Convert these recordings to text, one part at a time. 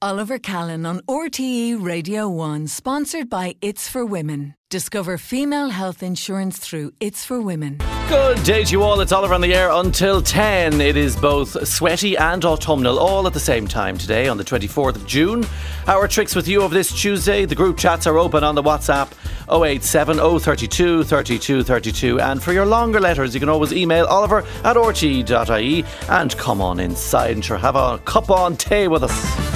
Oliver Callan on RTE Radio 1, sponsored by It's for Women. Discover female health insurance through It's for Women. Good day to you all. It's Oliver on the air until 10. It is both sweaty and autumnal all at the same time today on the 24th of June. Our tricks with you of this Tuesday. The group chats are open on the WhatsApp 087 032 32 32. And for your longer letters, you can always email oliver@rte.ie and come on inside and sure have a cup on tea with us.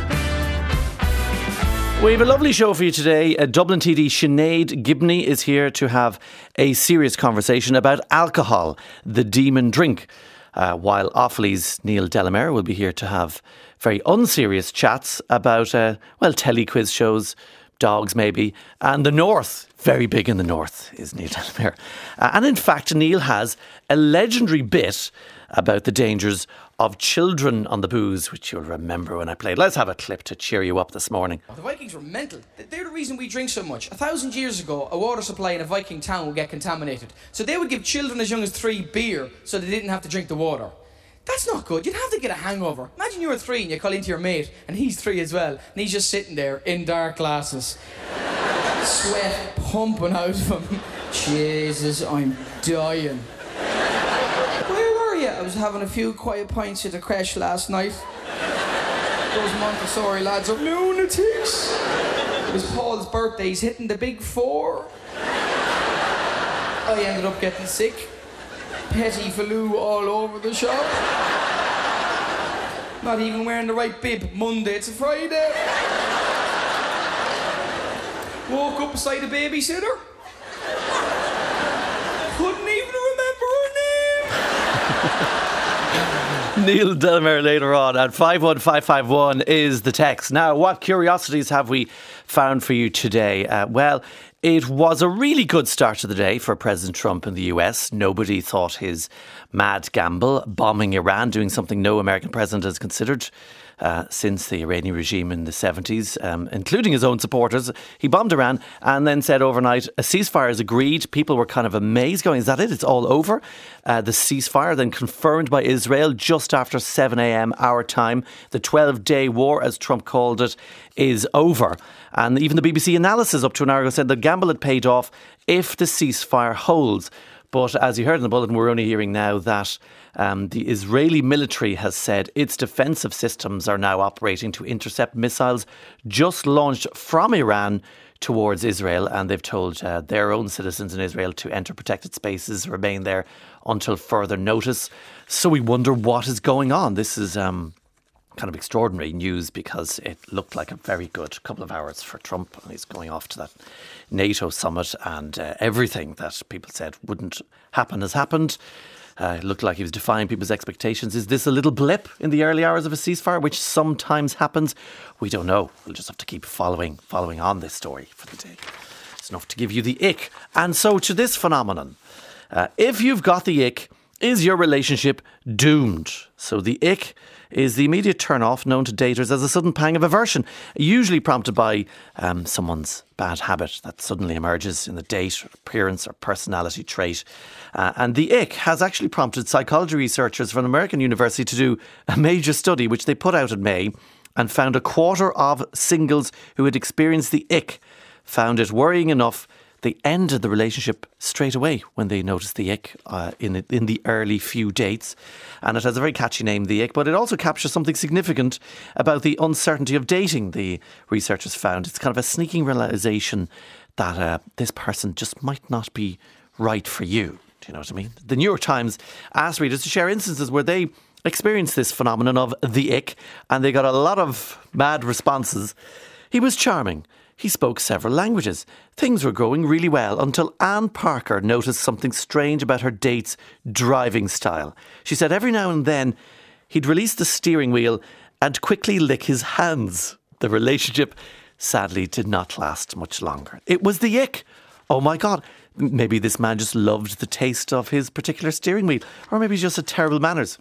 We have a lovely show for you today. Dublin TD Sinead Gibney is here to have a serious conversation about alcohol, the demon drink. While Offaly's Neil Delamere will be here to have very unserious chats about, telequiz shows, dogs maybe, and the North. Very big in the North is Neil Delamere. And in fact, Neil has a legendary bit about the dangers of children on the booze, which you'll remember when I played. Let's have a clip to cheer you up this morning. The Vikings were mental. They're the reason we drink so much. 1,000 years ago, a water supply in a Viking town would get contaminated. So they would give children as young as 3 beer so they didn't have to drink the water. That's not good. You'd have to get a hangover. Imagine you were 3 and you call into your mate and he's 3 as well. And he's just sitting there in dark glasses. Sweat pumping out of him. Jesus, I'm dying. I was having a few quiet pints at the creche last night. Those Montessori lads are lunatics. It was Paul's birthday, he's hitting the big 4. I ended up getting sick. Petty flew all over the shop. Not even wearing the right bib. Monday, it's a Friday. Woke up beside a babysitter. Couldn't even remember her name. Neil Delamere later on at 51551 is the text. Now, what curiosities have we found for you today? It was a really good start to the day for President Trump in the US. Nobody thought his mad gamble, bombing Iran, doing something no American president has considered since the Iranian regime in the 70s, including his own supporters. He bombed Iran and then said overnight, a ceasefire is agreed. People were kind of amazed, going, is that it? It's all over? The ceasefire then confirmed by Israel just after 7 a.m. our time. The 12-day war, as Trump called it, is over. And even the BBC analysis up to an hour ago said the gamble had paid off if the ceasefire holds. But as you heard in the bulletin, we're only hearing now that the Israeli military has said its defensive systems are now operating to intercept missiles just launched from Iran towards Israel. And they've told their own citizens in Israel to enter protected spaces, remain there until further notice. So we wonder what is going on. This is kind of extraordinary news because it looked like a very good couple of hours for Trump, and he's going off to that NATO summit, and everything that people said wouldn't happen has happened. It looked like he was defying people's expectations. Is this a little blip in the early hours of a ceasefire, which sometimes happens? We don't know. We'll just have to keep following on this story for the day. It's enough to give you the ick. And so to this phenomenon, if you've got the ick, is your relationship doomed? So the ick is the immediate turn-off known to daters as a sudden pang of aversion, usually prompted by someone's bad habit that suddenly emerges in the date, or appearance or personality trait. And the ick has actually prompted psychology researchers from an American university to do a major study, which they put out in May, and found a quarter of singles who had experienced the ick found it worrying enough they ended the relationship straight away when they noticed the ick in the early few dates. And it has a very catchy name, the ick, but it also captures something significant about the uncertainty of dating, the researchers found. It's kind of a sneaking realisation that this person just might not be right for you. Do you know what I mean? The New York Times asked readers to share instances where they experienced this phenomenon of the ick, and they got a lot of mad responses. He was charming. He spoke several languages. Things were going really well until Anne Parker noticed something strange about her date's driving style. She said every now and then he'd release the steering wheel and quickly lick his hands. The relationship sadly did not last much longer. It was the ick. Oh my God. Maybe this man just loved the taste of his particular steering wheel, or maybe he just had terrible manners.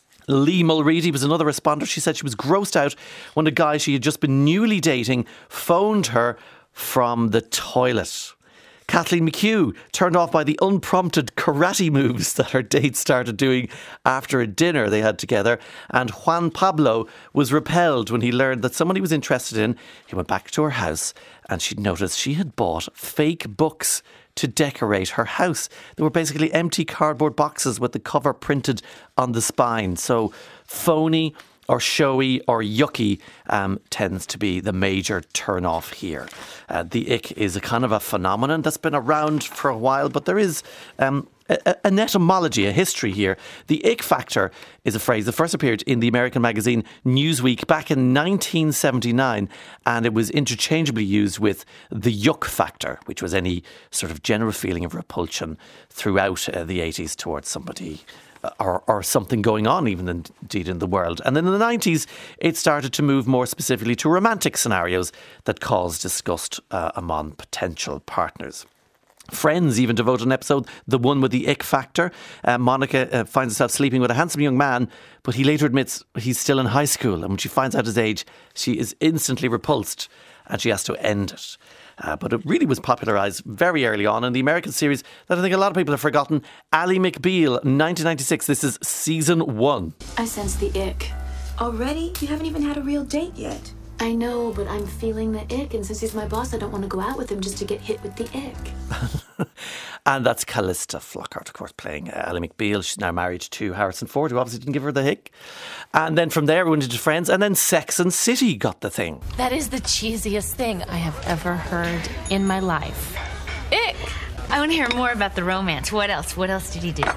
Lee Mulready was another responder. She said she was grossed out when a guy she had just been newly dating phoned her from the toilet. Kathleen McHugh turned off by the unprompted karate moves that her date started doing after a dinner they had together. And Juan Pablo was repelled when he learned that someone he was interested in, he went back to her house and she'd noticed she had bought fake books to decorate her house. They were basically empty cardboard boxes with the cover printed on the spine. So phony or showy or yucky tends to be the major turn off here. The ick is a kind of a phenomenon that's been around for a while, but there is an etymology, a history here. The ick factor is a phrase that first appeared in the American magazine Newsweek back in 1979, and it was interchangeably used with the yuck factor, which was any sort of general feeling of repulsion throughout the 80s towards somebody or something going on, even indeed in the world. And then in the 90s, it started to move more specifically to romantic scenarios that caused disgust among potential partners. Friends even devoted an episode, the one with the ick factor. Monica finds herself sleeping with a handsome young man, but he later admits he's still in high school. And when she finds out his age, she is instantly repulsed and she has to end it. But it really was popularised very early on in the American series that I think a lot of people have forgotten. Ally McBeal, 1996. This is season 1. I sense the ick. Already? You haven't even had a real date yet. I know, but I'm feeling the ick, and since he's my boss, I don't want to go out with him just to get hit with the ick. And that's Callista Flockhart, of course, playing Ally McBeal. She's now married to Harrison Ford, who obviously didn't give her the hick. And then from there, we went into Friends, and then Sex and City got the thing. That is the cheesiest thing I have ever heard in my life. Ick! I want to hear more about the romance. What else? What else did he do?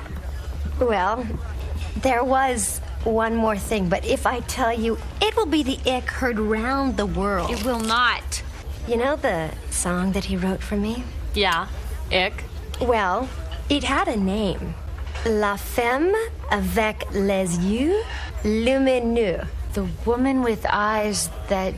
Well, there was one more thing, but if I tell you, it will be the ick heard round the world. It will not. You know the song that he wrote for me? Yeah, ick. Well, it had a name. La femme avec les yeux lumineux. The woman with eyes that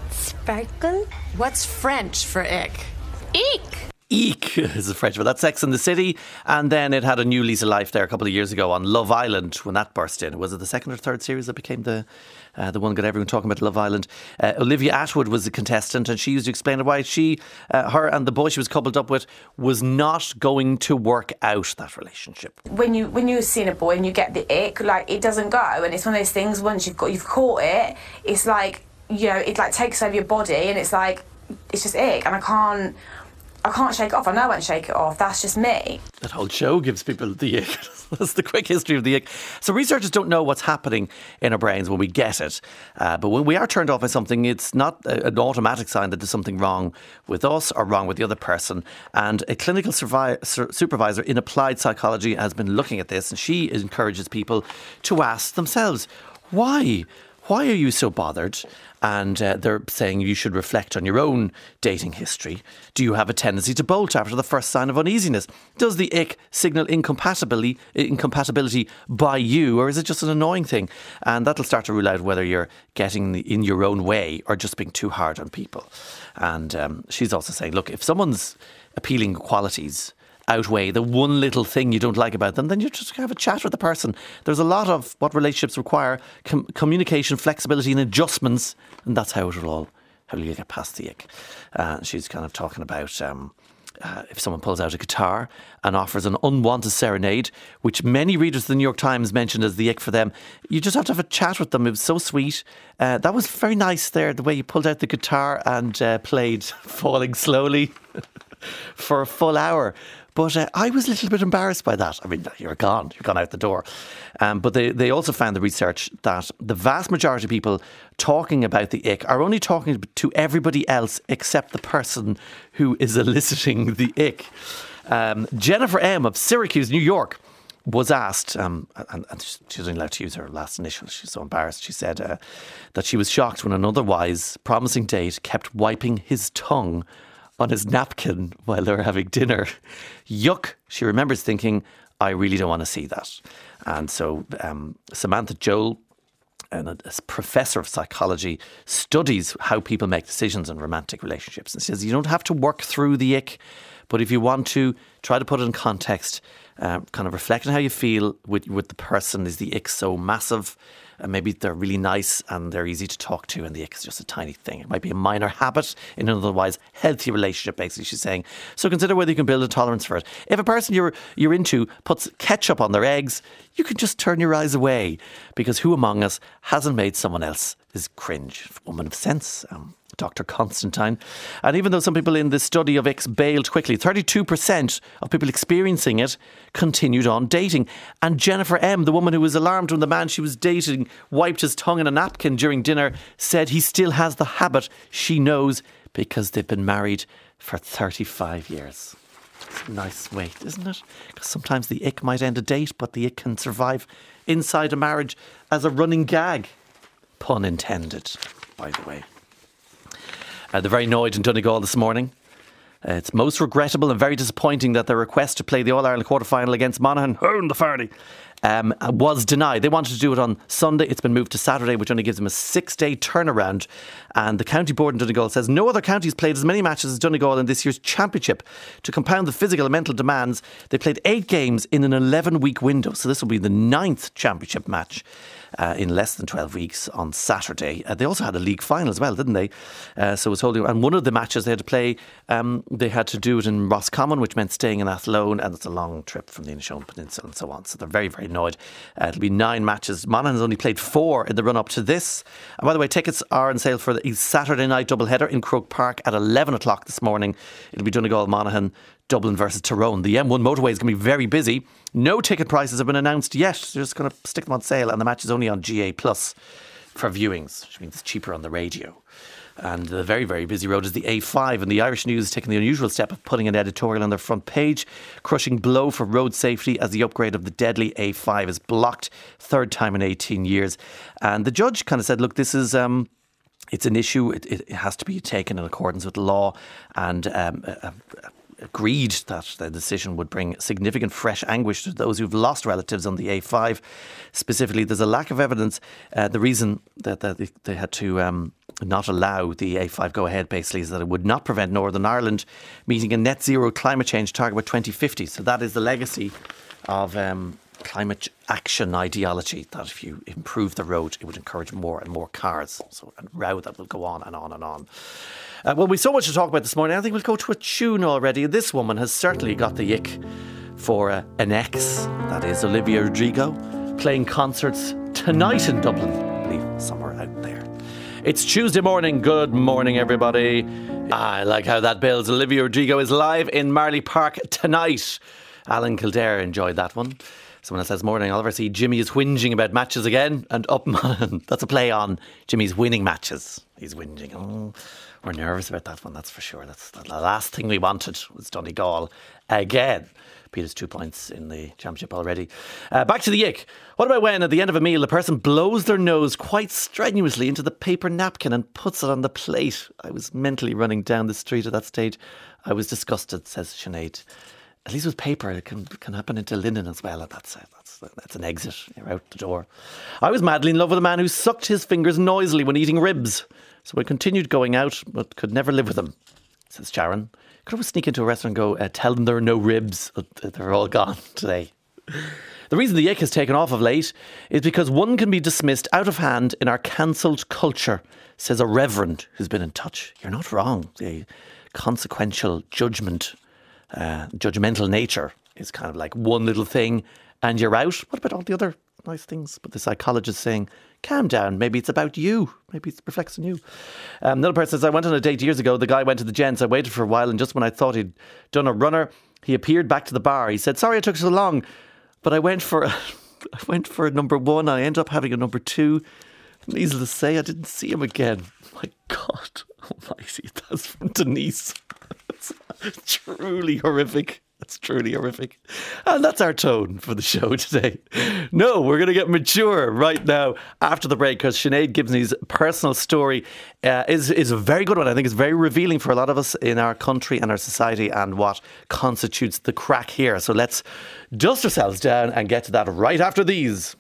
sparkle? What's French for ick? eek. Eek is the French, but that's Sex and the City. And then it had a new lease of life there a couple of years ago on Love Island when that burst in. Was it the second or third series that became the one got everyone talking about Love Island? Olivia Atwood was the contestant, and she used to explain why her and the boy she was coupled up with was not going to work out that relationship. When you're seeing a boy and you get the ick, like, it doesn't go, and it's one of those things. Once you've caught it, it's like, you know, it like takes over your body, and it's like, it's just ick, and I can't shake it off. I know I won't shake it off. That's just me. That whole show gives people the ick. That's the quick history of the ick. So researchers don't know what's happening in our brains when we get it. But when we are turned off by something, it's not an automatic sign that there's something wrong with us or wrong with the other person. And a clinical supervisor in applied psychology has been looking at this, and she encourages people to ask themselves, why? Why are you so bothered? And they're saying you should reflect on your own dating history. Do you have a tendency to bolt after the first sign of uneasiness? Does the ick signal incompatibility by you, or is it just an annoying thing? And that'll start to rule out whether you're getting in your own way or just being too hard on people. And she's also saying, look, if someone's appealing qualities outweigh the one little thing you don't like about them, then you just have a chat with the person. There's a lot of what relationships require, communication, flexibility and adjustments, and that's how you get past the ick. She's kind of talking about if someone pulls out a guitar and offers an unwanted serenade, which many readers of the New York Times mentioned as the ick for them, you just have to have a chat with them. It was so sweet. That was very nice there, the way you pulled out the guitar and played Falling Slowly for a full hour. But I was a little bit embarrassed by that. I mean, you're gone out the door. But they also found the research that the vast majority of people talking about the ick are only talking to everybody else except the person who is eliciting the ick. Jennifer M. of Syracuse, New York, was asked, and she wasn't allowed to use her last initial. She's so embarrassed. She said that she was shocked when an otherwise promising date kept wiping his tongue on his napkin while they were having dinner. Yuck. She remembers thinking, I really don't want to see that. And so Samantha Joel, a professor of psychology, studies how people make decisions in romantic relationships. And says you don't have to work through the ick, but if you want to, try to put it in context, kind of reflect on how you feel with the person. Is the ick so massive? maybe they're really nice and they're easy to talk to, and the ick is just a tiny thing. It might be a minor habit in an otherwise healthy relationship, basically, she's saying. So consider whether you can build a tolerance for it. If a person you're into puts ketchup on their eggs, you can just turn your eyes away, because who among us hasn't made someone else's cringe? Woman of sense, Dr. Constantine. And even though some people in the study of icks bailed quickly, 32% of people experiencing it continued on dating. And Jennifer M., the woman who was alarmed when the man she was dating wiped his tongue in a napkin during dinner, said he still has the habit. She knows because they've been married for 35 years. It's a nice way, isn't it? Because sometimes the ick might end a date, but the ick can survive inside a marriage as a running gag. Pun intended, by the way. They're very annoyed in Donegal this morning. It's most regrettable and very disappointing that their request to play the All-Ireland quarter-final against Monaghan, the Farney, was denied. They wanted to do it on Sunday. It's been moved to Saturday, which only gives them a 6-day turnaround. And the county board in Donegal says no other counties played as many matches as Donegal in this year's championship. To compound the physical and mental demands, they played 8 games in an 11-week window. So this will be the 9th championship match in less than 12 weeks on Saturday. They also had a league final as well, didn't they? So it was holding. And one of the matches they had to play, they had to do it in Roscommon, which meant staying in Athlone, and it's a long trip from the Inishowen Peninsula and so on. So they're very, very annoyed. It'll be 9 matches. Monaghan has only played 4 in the run-up to this. And by the way, tickets are on sale for the Saturday night doubleheader in Croke Park at 11 o'clock this morning. It'll be Donegal, Monaghan, Dublin versus Tyrone. The M1 motorway is going to be very busy. No ticket prices have been announced yet. They're just going to stick them on sale, and the match is only on GA Plus for viewings, which means it's cheaper on the radio. And the very, very busy road is the A5, and the Irish News is taking the unusual step of putting an editorial on their front page. Crushing blow for road safety as the upgrade of the deadly A5 is blocked, 3rd time in 18 years. And the judge kind of said, look, this is... it's an issue. It has to be taken in accordance with law, and agreed that the decision would bring significant fresh anguish to those who've lost relatives on the A5. Specifically, there's a lack of evidence. The reason that they had to not allow the A5 go ahead basically is that it would not prevent Northern Ireland meeting a net zero climate change target by 2050. So that is the legacy of climate action ideology, that if you improve the road, it would encourage more and more cars. So a row that will go on and on and on. Well, we've so much to talk about this morning. I think we'll go to a tune already. This woman has certainly got the ick for an ex. That is Olivia Rodrigo, playing concerts tonight in Dublin. I believe somewhere out there. It's Tuesday morning. Good morning, everybody. I like how that builds. Olivia Rodrigo is live in Marley Park tonight. Alan Kildare enjoyed that one. Someone else says, morning, Oliver. See, Jimmy is whinging about matches again. And up, man. That's a play on Jimmy's winning matches. He's whinging. Oh, we're nervous about that one, that's for sure. That's the last thing we wanted was Donegal again. Peter's 2 points in the championship already. Back to the ick. What about when at the end of a meal a person blows their nose quite strenuously into the paper napkin and puts it on the plate? I was mentally running down the street at that stage. I was disgusted, says Sinead. At least with paper, it can happen into linen as well. That's an exit. You're out the door. I was madly in love with a man who sucked his fingers noisily when eating ribs. So I continued going out, but could never live with him, says Sharon. Could always sneak into a restaurant and go, tell them there are no ribs. They're all gone today. The reason the ick has taken off of late is because one can be dismissed out of hand in our cancelled culture, says a reverend who's been in touch. You're not wrong. The consequential judgmental nature is kind of like one little thing and you're out. What about all the other nice things? But the psychologist saying, calm down, maybe it's about you, maybe it reflects on you. Another person says, I went on a date years ago. The guy went to the gents. I waited for a while, and just when I thought he'd done a runner, he appeared back to the bar. He said, sorry I took so long, but I went for a number 1. I ended up having a number 2. Needless to say, I didn't see him again. My God almighty, that's from Denise. That's truly horrific. That's truly horrific. And that's our tone for the show today. No, we're going to get mature right now after the break, because Sinead Gibson's personal story is a very good one. I think it's very revealing for a lot of us in our country and our society and what constitutes the crack here. So let's dust ourselves down and get to that right after these.